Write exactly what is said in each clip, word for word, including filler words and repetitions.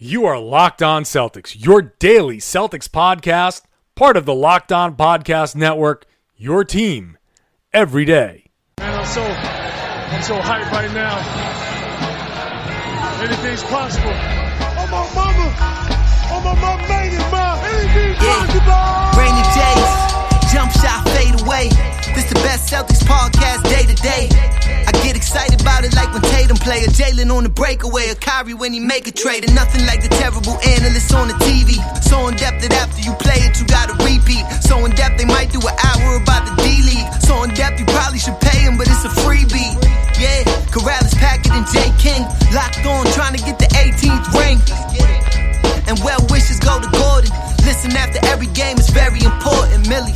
You are Locked On Celtics, your daily Celtics podcast, part of the Locked On Podcast Network, your team every day. Man, I'm so, I'm so hyped right now. Anything's possible. Oh, my mama. Oh, my mama made it, ma. Anything's yeah. possible. Rainy days, jump shot, fade away. This the best Celtics podcast day to day. I get excited about it like when Tatum play, a Jalen on the breakaway, a Kyrie when he make a trade, and nothing like the terrible analysts on the T V. So in depth that after you play it, you gotta repeat. So in depth they might do an hour about the D-League. So in depth you probably should pay him, but it's a freebie. Yeah, Corrales, Packard, and J. King locked on, trying to get the eighteenth ring. And well wishes go to Gordon. Listen after every game, it's very important. Millies.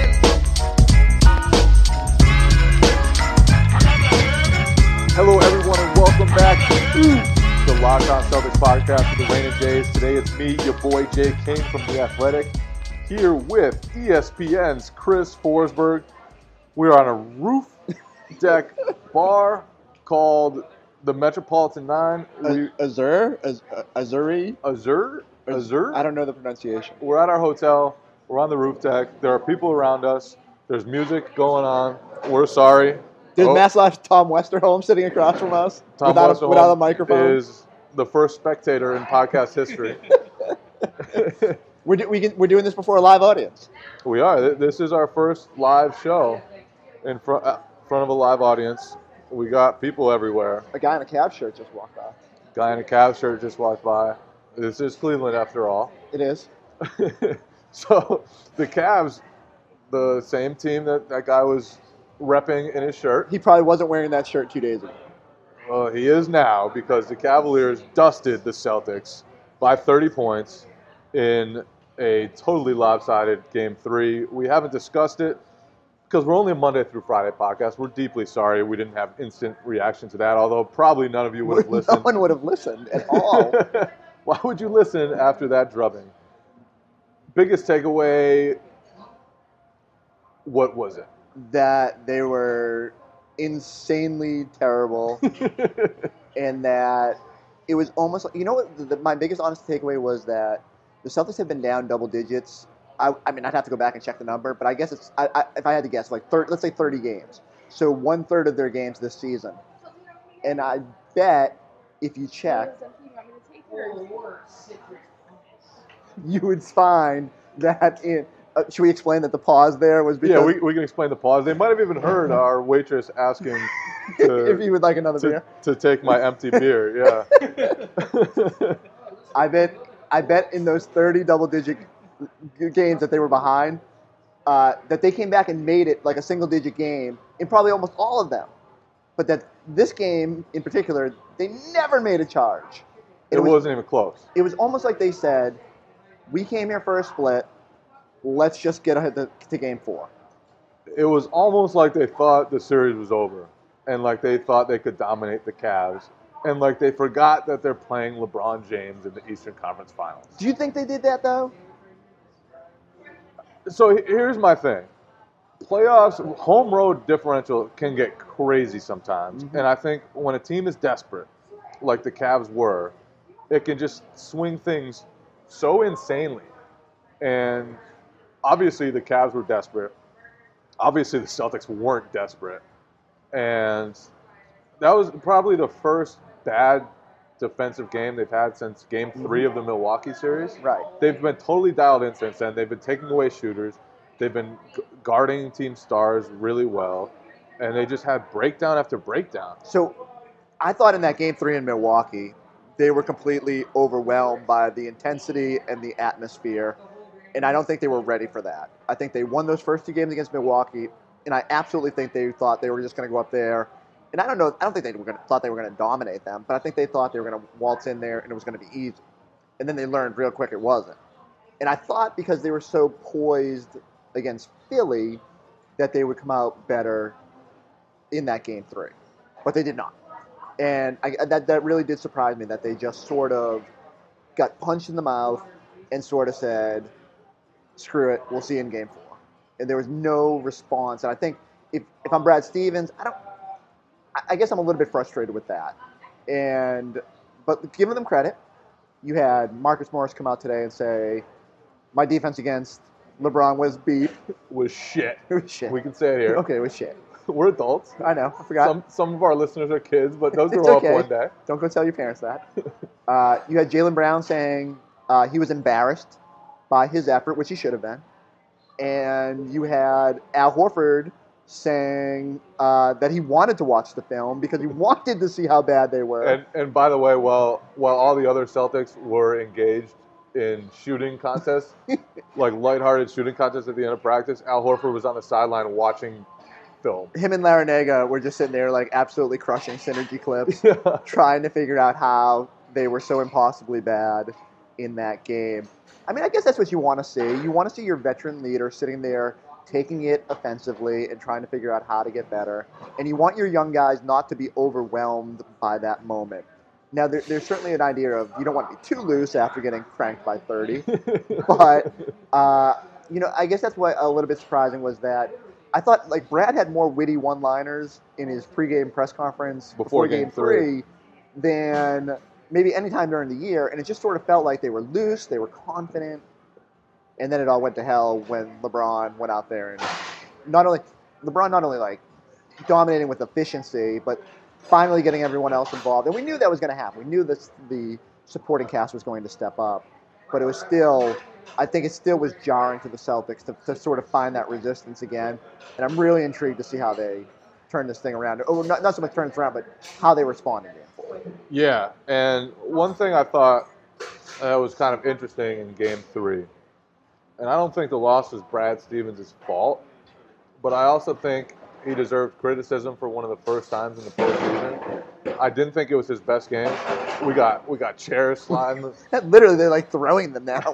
Hello, everyone, and welcome back to the Locked On Celtics podcast with the Rain and Jays. Today it's me, your boy Jay King from The Athletic, here with E S P N's Chris Forsberg. We're on a roof deck bar called the Metropolitan Nine. We, Azure? Az- Azuri? Azure? Azure? I don't know the pronunciation. We're at our hotel. We're on the roof deck. There are people around us. There's music going on. We're sorry. There's Oh. Mass Tom Westerholm sitting across from us Tom without, a, Westerholm without a microphone. Is the first spectator in podcast history. we're, do, we can, we're doing this before a live audience. We are. This is our first live show in front, uh, front of a live audience. We got people everywhere. A guy in a Cavs shirt just walked by. Guy in a Cavs shirt just walked by. This is Cleveland after all. It is. So the Cavs, the same team that that guy was repping in his shirt. He probably wasn't wearing that shirt two days ago. Well, he is now because the Cavaliers dusted the Celtics by thirty points in a totally lopsided game three. We haven't discussed it because we're only a Monday through Friday podcast. We're deeply sorry we didn't have instant reaction to that, although probably none of you would have listened. No one would have listened at all. Why would you listen after that drubbing? Biggest takeaway, what was it? That they were insanely terrible and that it was almost like, you know what, the, the, my biggest honest takeaway was that the Celtics have been down double digits. I, I mean, I'd have to go back and check the number, but I guess it's, I, I, if I had to guess, like thirty, let's say thirty games. So one third of their games this season. And I bet if you check, you would find that in, Uh, should we explain that the pause there was because... Yeah, we, we can explain the pause. They might have even heard our waitress asking to, if you would like another to, beer. to take my empty beer, yeah. I bet I bet in those thirty double-digit games that they were behind, uh, that they came back and made it like a single-digit game in probably almost all of them. But that this game in particular, they never made a charge. It, it was, wasn't even close. It was almost like they said, we came here for a split, let's just get ahead to, to game four. It was almost like they thought the series was over and like they thought they could dominate the Cavs and like they forgot that they're playing LeBron James in the Eastern Conference Finals. Do you think they did that, though? So here's my thing. Playoffs, home road differential can get crazy sometimes. Mm-hmm. And I think when a team is desperate, like the Cavs were, it can just swing things so insanely. And obviously, the Cavs were desperate. Obviously, the Celtics weren't desperate. And that was probably the first bad defensive game they've had since game three of the Milwaukee series. Right. They've been totally dialed in since then. They've been taking away shooters. They've been guarding team stars really well. And they just had breakdown after breakdown. So I thought in that game three in Milwaukee, they were completely overwhelmed by the intensity and the atmosphere. And I don't think they were ready for that. I think they won those first two games against Milwaukee, and I absolutely think they thought they were just going to go up there. And I don't know. I don't think they were going to, thought they were going to dominate them, but I think they thought they were going to waltz in there and it was going to be easy. And then they learned real quick it wasn't. And I thought because they were so poised against Philly that they would come out better in that game three, but they did not. And I, that that really did surprise me that they just sort of got punched in the mouth and sort of said, screw it, we'll see you in game four. And there was no response. And I think if, if I'm Brad Stevens, I don't. I guess I'm a little bit frustrated with that. And but giving them credit, you had Marcus Morris come out today and say, my defense against LeBron was beat. Was shit. It was shit. We can say it here. Okay, it was shit. We're adults. I know. I forgot. Some some of our listeners are kids, but those It's grow okay. up one day. Don't go tell your parents that. uh, you had Jaylen Brown saying uh, he was embarrassed by his effort, which he should have been. And you had Al Horford saying uh, that he wanted to watch the film because he wanted to see how bad they were. And and by the way, while while all the other Celtics were engaged in shooting contests, like lighthearted shooting contests at the end of practice, Al Horford was on the sideline watching film. Him and Larinaga were just sitting there like absolutely crushing synergy clips, Yeah. trying to figure out how they were so impossibly bad in that game. I mean, I guess that's what you want to see. You want to see your veteran leader sitting there taking it offensively and trying to figure out how to get better. And you want your young guys not to be overwhelmed by that moment. Now, there, there's certainly an idea of you don't want to be too loose after getting cranked by thirty. But, uh, you know, I guess that's what a little bit surprising was that I thought, like, Brad had more witty one-liners in his pregame press conference Before before, game game three than maybe any time during the year. And it just sort of felt like they were loose, they were confident. And then it all went to hell when LeBron went out there and not only LeBron not only like dominating with efficiency, but finally getting everyone else involved. And we knew that was going to happen. We knew this the supporting cast was going to step up, but it was still, I think it still was jarring to the Celtics to, to sort of find that resistance again. And I'm really intrigued to see how they turn this thing around. Oh, not, not so much turn this around, but how they respond in game four. Yeah, and one thing I thought that was kind of interesting in game three, and I don't think the loss was Brad Stevens' fault, but I also think he deserved criticism for one of the first times in the postseason. I didn't think it was his best game. We got we got chairs sliding. Literally, they're like throwing them now.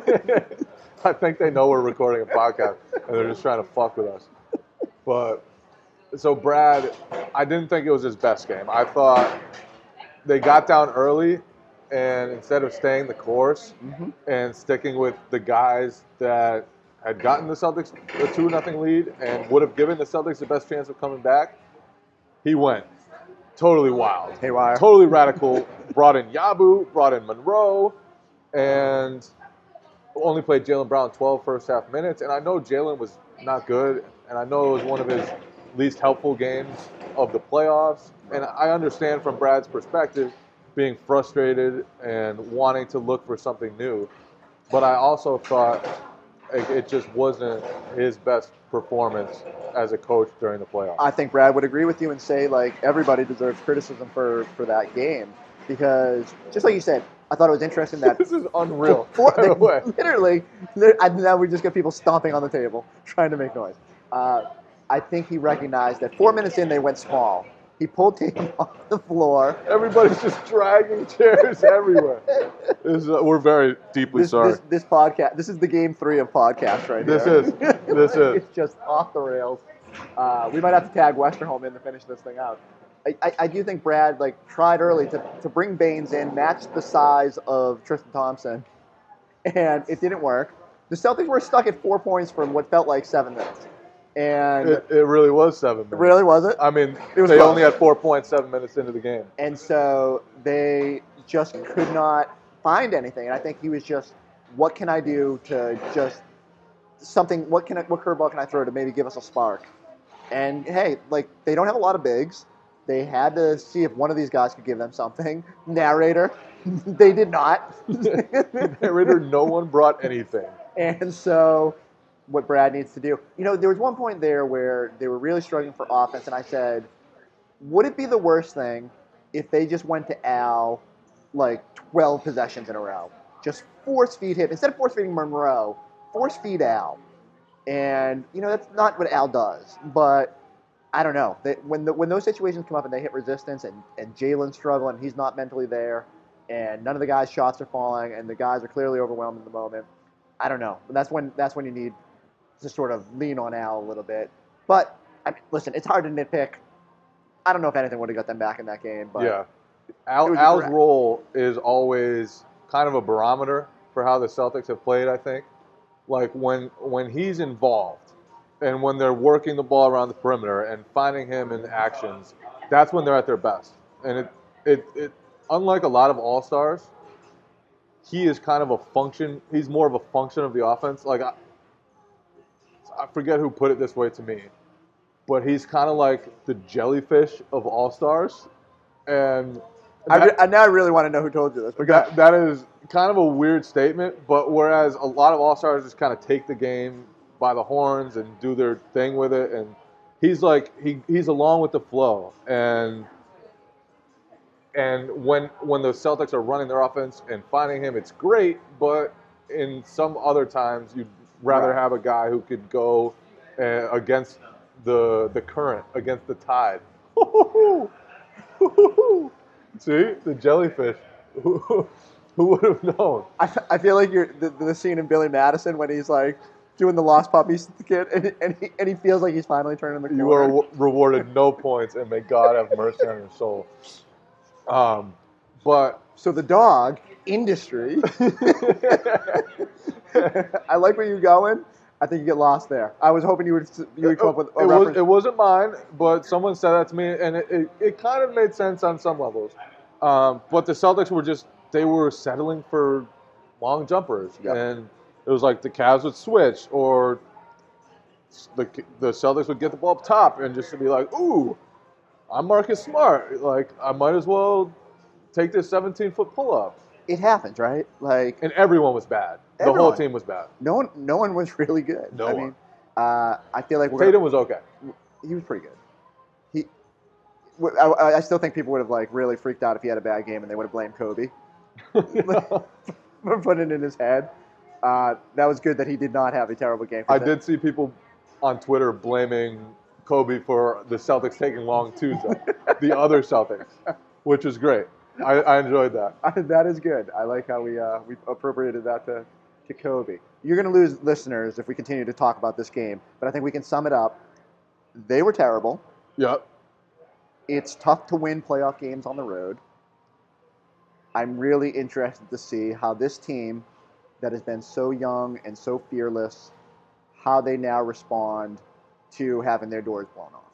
I think they know we're recording a podcast, and they're just trying to fuck with us. But, so Brad, I didn't think it was his best game. I thought they got down early, and instead of staying the course Mm-hmm. and sticking with the guys that had gotten the Celtics a two nothing lead and would have given the Celtics the best chance of coming back, he went totally wild. Haywire. Totally radical. Brought in Yabu, brought in Monroe, and only played Jaylen Brown twelve first half minutes. And I know Jaylen was not good, and I know it was one of his least helpful games of the playoffs. And I understand from Brad's perspective being frustrated and wanting to look for something new. But I also thought it, it just wasn't his best performance as a coach during the playoffs. I think Brad would agree with you and say, like, everybody deserves criticism for, for that game. Because, just like you said, I thought it was interesting that... This is unreal, Four, by the way. Literally, li- and now we just get people stomping on the table, trying to make noise. Uh, I think he recognized that four minutes in, they went small. He pulled Tatum off the floor. Everybody's just dragging chairs everywhere. This is, uh, we're very deeply This, sorry. this, this podcast, this is the game three of podcasts right This here. is. This is. It's just off the rails. Uh, we might have to tag Westerholm in to finish this thing out. I, I, I do think Brad like tried early to, to bring Baines in, match the size of Tristan Thompson, and it didn't work. The Celtics were stuck at four points for what felt like seven minutes. And It, it really was seven minutes. really was it? I mean, It was they close. only had four points seven minutes into the game. And so they just could not find anything. And I think he was just, what can I do to just something? What can I, what curveball can I throw to maybe give us a spark? And hey, like they don't have a lot of bigs. They had to see if one of these guys could give them something. Narrator, they did not. Narrator, no one brought anything. And so what Brad needs to do. You know, there was one point there where they were really struggling for offense, and I said, would it be the worst thing if they just went to Al like twelve possessions in a row? Just force feed him. Instead of force feeding Monroe, force feed Al. And, you know, that's not what Al does. But I don't know. They, when the, when those situations come up and they hit resistance and, and Jaylen's struggling, he's not mentally there, and none of the guys' shots are falling, and the guys are clearly overwhelmed in the moment, I don't know. That's when that's when you need to sort of lean on Al a little bit. But, I mean, listen, it's hard to nitpick. I don't know if anything would have got them back in that game. But Yeah. It Al, was a Al's threat. role is always kind of a barometer for how the Celtics have played, I think. Like when when he's involved and when they're working the ball around the perimeter and finding him in actions, that's when they're at their best. And it it, it unlike a lot of all-stars, he is kind of a function. He's more of a function of the offense. Like I, I forget who put it this way to me, but he's kind of like the jellyfish of all-stars. And I, that, re- I now I really want to know who told you this. But go that, that is kind of a weird statement, but whereas a lot of all-stars just kind of take the game by the horns and do their thing with it, and he's like he he's along with the flow. And and when when the Celtics are running their offense and finding him, it's great, but in some other times you'd rather Right. have a guy who could go uh, against the the current, against the tide. See, the jellyfish. Who would have known? I, f- I feel like you're the, the scene in Billy Madison when he's like doing the lost puppies to the kid, and, and, he, and he feels like he's finally turning the corner. You are w- rewarded no points, and may God have mercy on your soul. Um, but So the dog industry. I like where you're going. I think you get lost there. I was hoping you would you would come up with a it, was, reference. it wasn't mine, but someone said that to me, and it, it, it kind of made sense on some levels. Um, but the Celtics were just, they were settling for long jumpers. Yep. And it was like the Cavs would switch, or the the Celtics would get the ball up top and just be like, ooh, I'm Marcus Smart. Like, I might as well take this seventeen-foot pull-up. It happens, right? Like And everyone was bad. The whole Everyone. team was bad. no one, no one was really good. No I one. mean, uh, I feel like we're Tatum gonna, was okay. he was pretty good. He, w- I, I still think people would have like really freaked out if he had a bad game and they would have blamed Kobe for putting it in his head. Uh, that was good that he did not have a terrible game. 'cause I that- did see people on Twitter blaming Kobe for the Celtics taking long twos, though. The other Celtics, which is great. I, I enjoyed that. that is good. I like how we uh, we appropriated that to, to Kobe. You're going to lose listeners if we continue to talk about this game, but I think we can sum it up. They were terrible. Yep. It's tough to win playoff games on the road. I'm really interested to see how this team that has been so young and so fearless, how they now respond to having their doors blown off.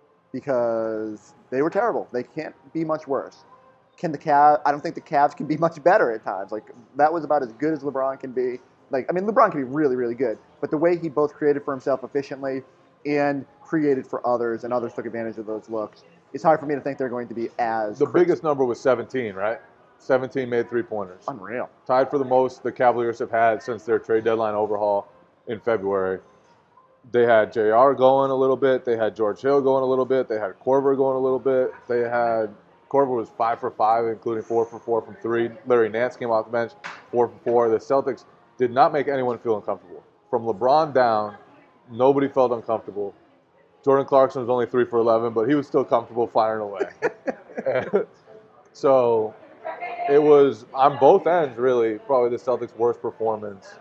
Because they were terrible. They can't be much worse. Can the Cavs? I don't think the Cavs can be much better at times. Like, that was about as good as LeBron can be. Like, I mean, LeBron can be really, really good. But the way he both created for himself efficiently and created for others, and others took advantage of those looks, it's hard for me to think they're going to be as The crisp. biggest number was seventeen, right? seventeen made three-pointers. Unreal. Tied for the most the Cavaliers have had since their trade deadline overhaul in February. They had J R going a little bit. They had George Hill going a little bit. They had Korver going a little bit. They had Korver was five for five, including four for four from three. Larry Nance came off the bench, four for four. The Celtics did not make anyone feel uncomfortable. From LeBron down, nobody felt uncomfortable. Jordan Clarkson was only three for eleven, but he was still comfortable firing away. And so it was, on both ends, really, probably the Celtics' worst performance,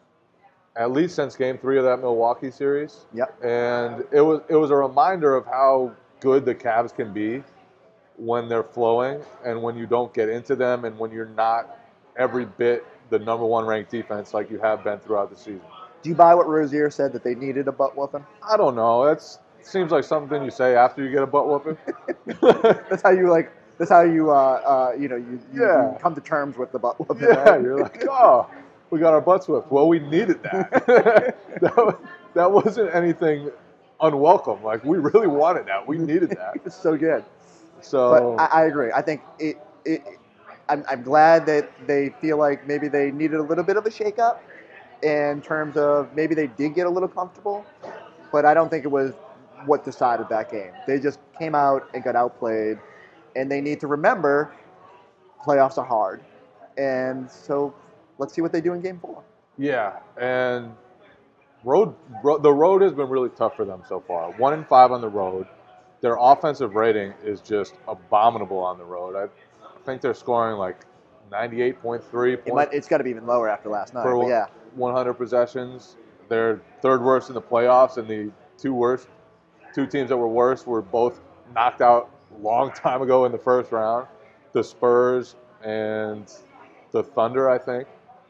at least since Game Three of that Milwaukee series. Yep. And it was it was a reminder of how good the Cavs can be when they're flowing and when you don't get into them and when you're not every bit the number one ranked defense like you have been throughout the season. Do you buy what Rozier said that they needed a butt whooping? I don't know. That's seems like something you say after you get a butt whooping. That's how you like. That's how you, uh, uh, you know, you, you, Yeah. you come to terms with the butt whooping. Yeah, right? you're like, oh, we got our butts whipped. Well, we needed that. that, wa- that wasn't anything unwelcome. Like, we really wanted that. We needed that. It's so good. So, But I, I agree. I think it. it I'm, I'm glad that they feel like maybe they needed a little bit of a shakeup in terms of maybe they did get a little comfortable, but I don't think it was what decided that game. They just came out and got outplayed, and they need to remember playoffs are hard. And so let's see what they do in game four. yeah, and road, ro- the road has been really tough for them so far. One in five on the road. Their offensive rating is just abominable on the road. I think they're scoring like ninety-eight point three It points might, it's got to be even lower after last night. per But yeah, one hundred possessions. They're third worst in the playoffs, and the two worst, two teams that were worst were both knocked out a long time ago in the first round. The Spurs and the Thunder, I think.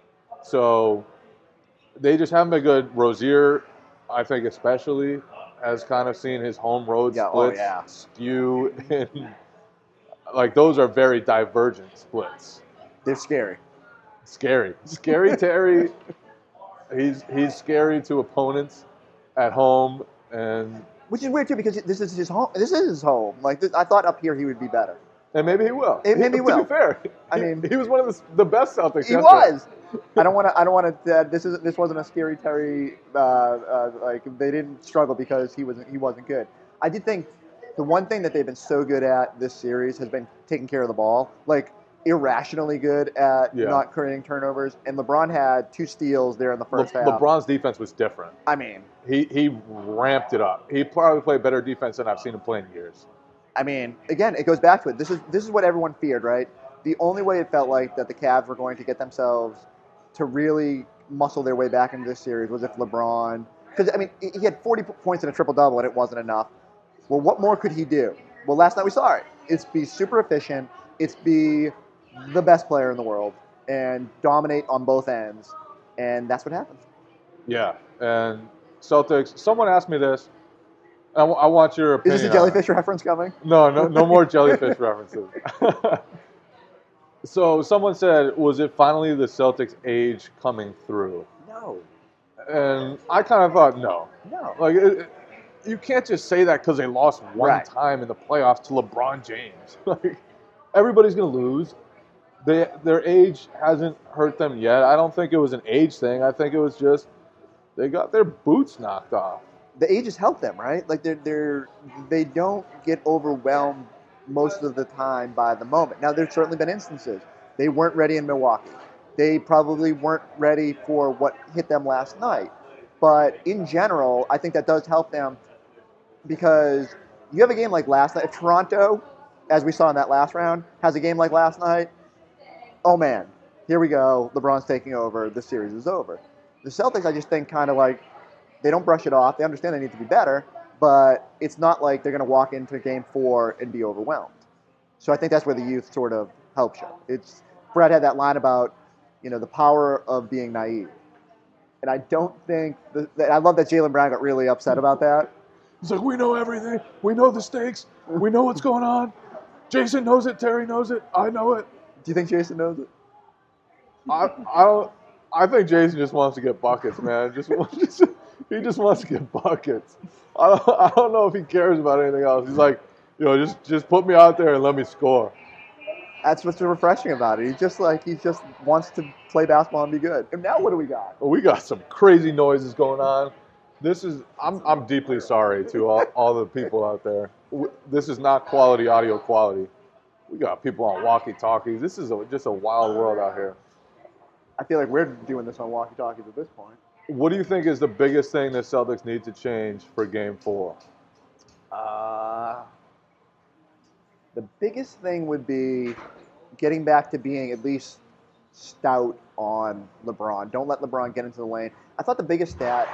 So they just haven't been good. Rozier, I think especially, has kind of seen his home road Yeah, oh, splits yeah. skew in. Like, those are very divergent splits. they're scary. Scary. Scary Terry. He's he's scary to opponents at home, and Which is weird too, because this is his home. This is his home. Like this, I thought up here he would be better. and maybe he will. And maybe he will. To be fair, I he- mean- he was one of the, the best Celtics. He yesterday. was. I don't want to. I don't want to. Uh, this is. This wasn't a scary Terry. Uh, uh, like they didn't struggle because he wasn't. He wasn't good. I did think the one thing that they've been so good at this series has been taking care of the ball. Like irrationally good at Yeah. not creating turnovers. And LeBron had two steals there in the Le- first half. LeBron's defense was different. I mean, He he ramped it up. He probably played better defense than I've seen him play in years. I mean, again, it goes back to it. This is this is what everyone feared, right? The only way it felt like that the Cavs were going to get themselves to really muscle their way back into this series was if LeBron, because I mean, he had forty points in a triple double and it wasn't enough. Well, what more could he do? Well, last night we saw it. It's be super efficient. It's be the best player in the world and dominate on both ends, and that's what happens. Yeah, and Celtics. Someone asked me this. I, w- I want your Is opinion. this a on it. jellyfish reference coming? No, no, no more jellyfish references. So someone said, was it finally the Celtics' age coming through? No, And I kind of thought, no. no. Like, it, it- you can't just say that because they lost one Right. time in the playoffs to LeBron James. Like, everybody's going to lose. They, their age hasn't hurt them yet. I don't think it was an age thing. I think it was just they got their boots knocked off. The ages help them, right? Like they're they're they don't get overwhelmed most of the time by the moment. Now there's certainly been instances they weren't ready in Milwaukee. They probably weren't ready for what hit them last night. But in general, I think that does help them because you have a game like last night. If Toronto, as we saw in that last round, has a game like last night, oh man, here we go. LeBron's taking over. The series is over. The Celtics, I just think, kind of like they don't brush it off. They understand they need to be better, but it's not like they're going to walk into game four and be overwhelmed. So I think that's where the youth sort of helps you. It's Brad had that line about, you know, the power of being naive, and I don't think the, that, I love that Jaylen Brown got really upset about that. It's like, we know everything. We know the stakes. We know what's going on. Jason knows it. Terry knows it. I know it. Do you think Jason knows it? I, I don't. I think Jason just wants to get buckets, man. Just, just he just wants to get buckets. I don't, I don't know if he cares about anything else. He's like, you know, just just put me out there and let me score. That's what's so refreshing about it. He just like he just wants to play basketball and be good. And now what do we got? But we got some crazy noises going on. This is. I'm I'm deeply sorry to all, all the people out there. W- This is not quality audio quality. We got people on walkie-talkies. This is a, just a wild world out here. I feel like we're doing this on walkie-talkies at this point. What do you think is the biggest thing the Celtics need to change for Game Four? Uh, the biggest thing would be getting back to being at least stout on LeBron. Don't let LeBron get into the lane. I thought the biggest stat,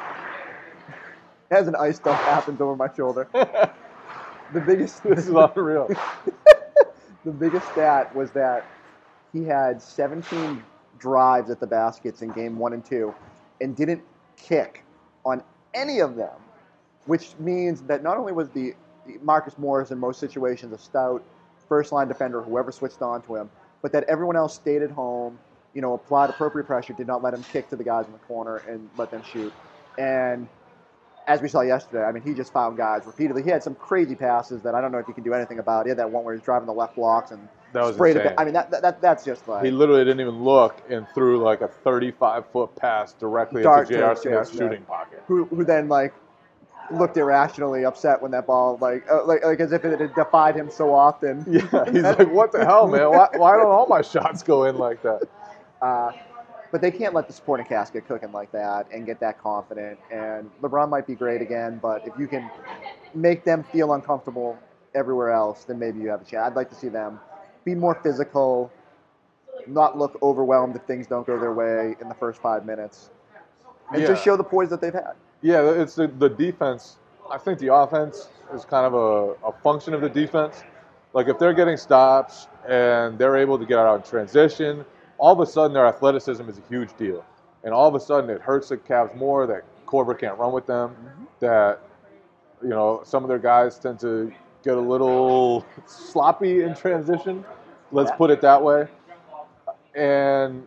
as an ice dump happens over my shoulder, the biggest This is unreal. the biggest stat was that he had seventeen drives at the baskets in game one and two and didn't kick on any of them, which means that not only was the Marcus Morris in most situations a stout first-line defender, whoever switched on to him, but that everyone else stayed at home, you know, applied appropriate pressure, did not let him kick to the guys in the corner and let them shoot. And as we saw yesterday, I mean, he just found guys repeatedly. He had some crazy passes that I don't know if he can do anything about. He had that one where he was driving the left blocks and That was sprayed insane. it. I mean, that, that that's just like He literally didn't even look and threw like a thirty-five foot pass directly Dart into J R to J R Smith's Smith. shooting pocket. who who then like looked irrationally upset when that ball like uh, like like as if it had defied him so often. Yeah, he's like, what the hell, man? Why, why don't all my shots go in like that? Uh, but they can't let the supporting cast get cooking like that and get that confident. And LeBron might be great again, but if you can make them feel uncomfortable everywhere else, then maybe you have a chance. I'd like to see them be more physical, not look overwhelmed if things don't go their way in the first five minutes, and Yeah. just show the poise that they've had. Yeah, it's the, the defense. I think the offense is kind of a, a function of the defense. Like if they're getting stops and they're able to get out in transition, all of a sudden their athleticism is a huge deal. And all of a sudden it hurts the Cavs more that Korver can't run with them, Mm-hmm. that, you know, some of their guys tend to get a little sloppy in transition. Let's Yeah. put it that way. And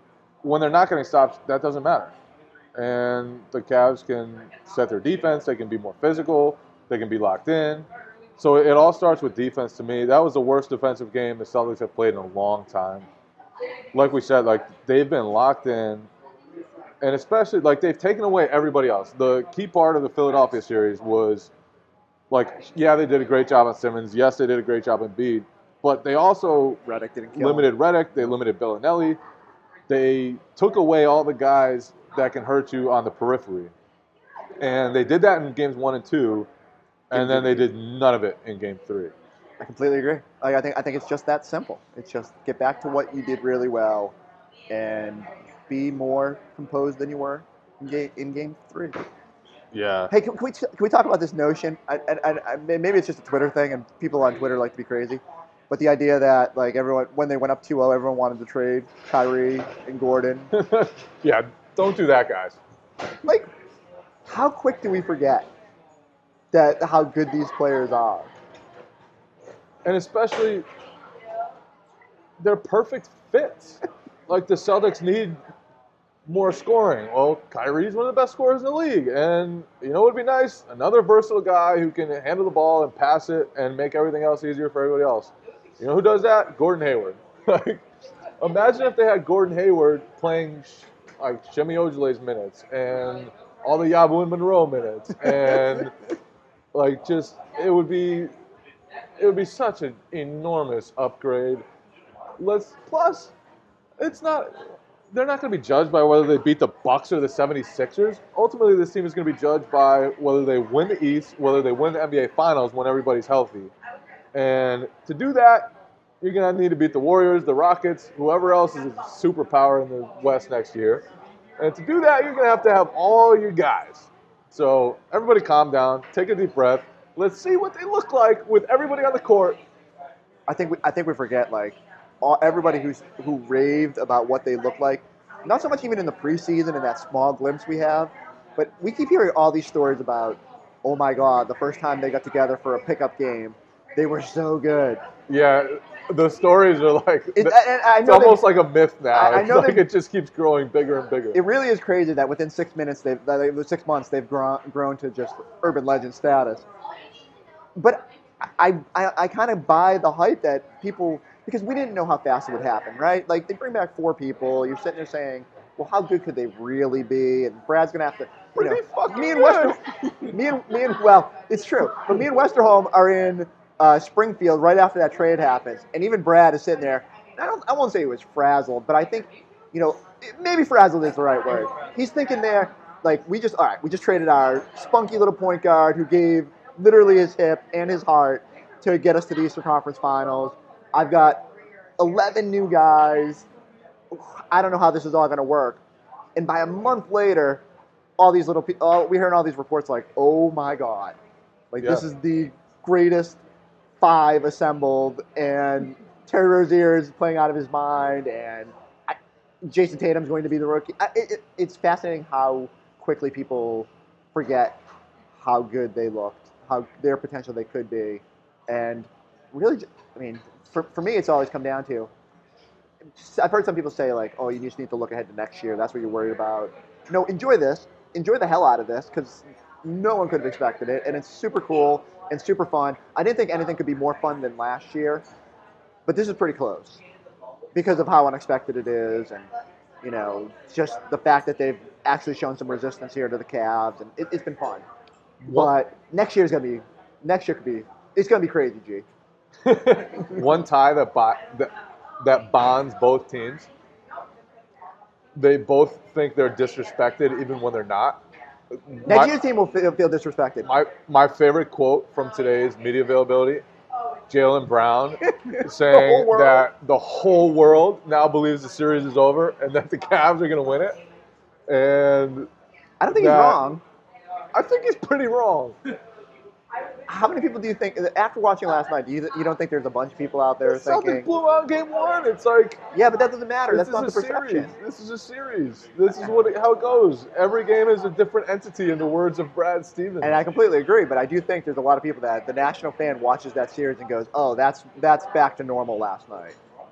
when they're not getting stops, that doesn't matter. And the Cavs can set their defense. They can be more physical. They can be locked in. So it all starts with defense to me. That was the worst defensive game the Celtics have played in a long time. Like we said, like they've been locked in. And especially, like, they've taken away everybody else. The key part of the Philadelphia series was, like, yeah, they did a great job on Simmons. Yes, they did a great job on Embiid. But they also Redick didn't kill limited him. Redick. They limited Bellinelli. They took away all the guys that can hurt you on the periphery. And they did that in games one and two. And then they did none of it in game three. I completely agree. Like, I think I think it's just that simple. It's just get back to what you did really well and be more composed than you were in game, in game three. Yeah. Hey, can, can we can we talk about this notion? I, I, I, maybe it's just a Twitter thing, and people on Twitter like to be crazy. But the idea that like everyone, when they went up two oh, everyone wanted to trade Kyrie and Gordon. Yeah, don't do that, guys. Like, how quick do we forget that how good these players are? And especially, they're perfect fits. Like, the Celtics need more scoring. Well, Kyrie's one of the best scorers in the league. And you know what would be nice? Another versatile guy who can handle the ball and pass it and make everything else easier for everybody else. You know who does that? Gordon Hayward. Like, imagine if they had Gordon Hayward playing like Shemi Ojeley's minutes and all the Yabu and Monroe minutes. And, like, just, it would be... It would be such an enormous upgrade. Let's plus, it's not. They're not going to be judged by whether they beat the Bucks or the seventy-sixers. Ultimately, this team is going to be judged by whether they win the East, whether they win the N B A Finals when everybody's healthy. And to do that, you're going to need to beat the Warriors, the Rockets, whoever else is a superpower in the West next year. And to do that, you're going to have to have all your guys. So everybody, calm down, take a deep breath. Let's see what they look like with everybody on the court. I think we, I think we forget like all, everybody who's who raved about what they look like. Not so much even in the preseason and that small glimpse we have, but we keep hearing all these stories about, oh my God, the first time they got together for a pickup game, they were so good. Yeah, the stories are like It, and I it's know almost they- like a myth now. I- I It's know like they- it just keeps growing bigger and bigger. It really is crazy that within six minutes, they've that they, six months, they've grown grown to just urban legend status. But I, I, I kind of buy the hype that people, because we didn't know how fast it would happen, right? Like, they bring back four people. You're sitting there saying, well, how good could they really be? And Brad's going to have to, you Pretty know, fucking me and good. Wester, me and, me and, well, it's true. But me and Westerholm are in uh, Springfield right after that trade happens. And even Brad is sitting there. I don't, I won't say he was frazzled, but I think, you know, maybe frazzled is the right word. He's thinking there, like, we just, all right, we just traded our spunky little point guard who gave literally his hip and his heart to get us to the Eastern Conference Finals. I've got eleven new guys. I don't know how this is all going to work. And by a month later, all these little people, oh, we heard all these reports like, oh my God. Like, Yeah. this is the greatest five assembled, and Terry Rozier is playing out of his mind, and I, Jason Tatum's going to be the rookie. I, it, it, it's fascinating how quickly people forget how good they looked, how their potential they could be. And really, ju- I mean, for, for me, it's always come down to, I've heard some people say, like, oh, you just need to look ahead to next year. That's what you're worried about. No, enjoy this. Enjoy the hell out of this, because no one could have expected it. And it's super cool and super fun. I didn't think anything could be more fun than last year. But this is pretty close because of how unexpected it is. And, you know, just the fact that they've actually shown some resistance here to the Cavs. And it, it's been fun. But next year's going to be, next year could be, it's going to be crazy, G. One tie that, bo- that that bonds both teams. They both think they're disrespected even when they're not. Next My- year's team will feel, feel disrespected. My my favorite quote from today's media availability, Jaylen Brown saying world. that the whole world now believes the series is over and that the Cavs are going to win it. And I don't think that- he's wrong. I think he's pretty wrong. How many people do you think, after watching last night, do you, you don't think there's a bunch of people out there Celtics thinking, blew out game one. It's like, yeah, but that doesn't matter. this That's not is the a perception. series. This is a series. This is what it, how it goes. Every game is a different entity, in the words of Brad Stevens. And I completely agree, but I do think there's a lot of people that the national fan watches that series and goes, oh, that's that's back to normal last night.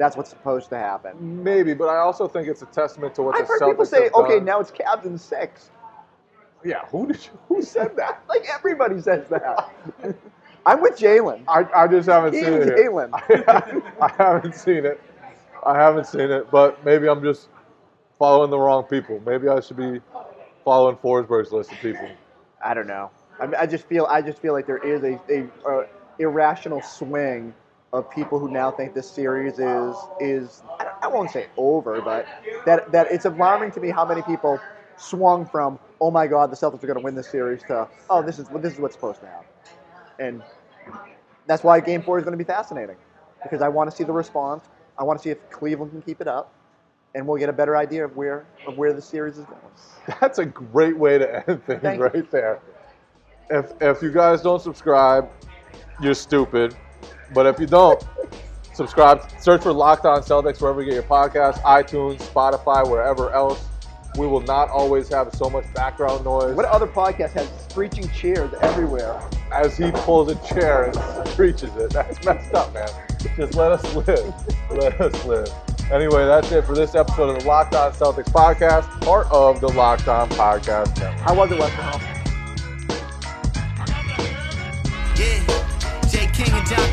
that's what's supposed to happen. Maybe, but I also think it's a testament to what I've the heard Celtics people say, have okay, done. now it's Cavs in six. Yeah, who did you, who said that? Like, everybody says that. I'm with Jalen. I, I just haven't Team seen it here. Jalen. I haven't seen it. I haven't seen it, but maybe I'm just following the wrong people. Maybe I should be following Forsberg's list of people. I don't know. I, mean, I just feel I just feel like there is a, a uh, irrational swing of people who now think this series is is I, don't, I won't say over, but that that it's alarming to me how many people swung from oh my God the Celtics are going to win this series to oh this is this is what's supposed to happen, and that's why Game Four is going to be fascinating because I want to see the response. I want to see if Cleveland can keep it up, and we'll get a better idea of where of where the series is going. That's a great way to end things Thank right you. there. If if you guys don't subscribe, you're stupid. But if you don't, subscribe. Search for Locked On Celtics wherever you get your podcasts, iTunes, Spotify, wherever else. We will not always have so much background noise. What other podcast has screeching chairs everywhere? As he pulls a chair and screeches it. That's messed up, man. Just let us live. Let us live. Anyway, that's it for this episode of the Locked On Celtics podcast, part of the Locked On Podcast Network. How was it, Weston Hall? Yeah, Jay King and John